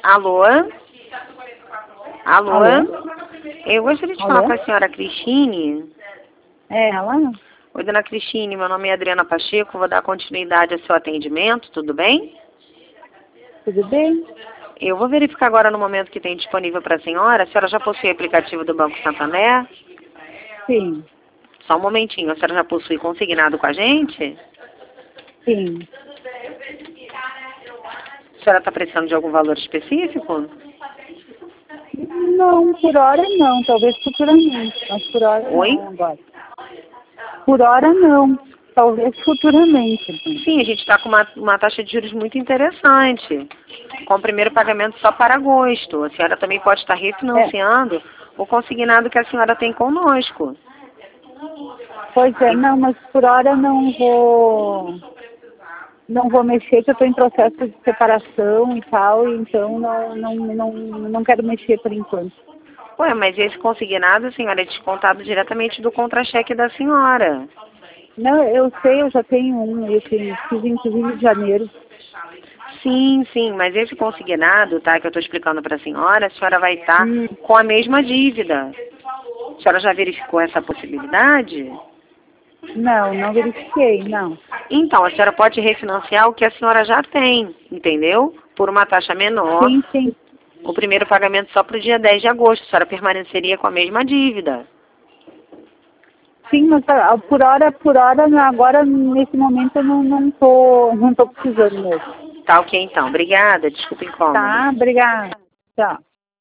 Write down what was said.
Alô? Alô? Alô? Eu gostaria de falar Alô? com a senhora Cristine. É ela? Oi, dona Cristine, meu nome é Adriana Pacheco, vou dar continuidade ao seu atendimento, tudo bem? Tudo bem? Eu vou verificar agora no momento que tem disponível para a senhora. A senhora já possui o aplicativo do Banco Santander? Sim, Só um momentinho, a senhora já possui consignado com a gente? sim. A senhora está precisando de algum valor específico? Não, por hora não, talvez futuramente, mas por hora Oi? não agora. Por hora não, talvez futuramente. Sim, a gente está com uma taxa de juros muito interessante, com o primeiro pagamento só para agosto. A senhora também pode estar refinanciando o consignado que a senhora tem conosco. Pois é, não, mas por hora não vou mexer, que eu estou em processo de separação e tal, e então não quero mexer por enquanto. Ué, mas esse consignado, senhora, é descontado diretamente do contra-cheque da senhora. Não, eu sei, eu já tenho um, eu fiz inclusive em janeiro. Sim, sim, mas esse consignado, tá, que eu estou explicando para a senhora vai estar Hum. com a mesma dívida. A senhora já verificou essa possibilidade? Não verifiquei, não. Então, a senhora pode refinanciar o que a senhora já tem, entendeu? Por uma taxa menor. Sim, sim. O primeiro pagamento só para o dia 10 de agosto. A senhora permaneceria com a mesma dívida. Sim, mas por hora, agora nesse momento eu não tô precisando mesmo. Tá ok, então. Obrigada. Desculpa o incômodo. Tá, obrigada. Tchau.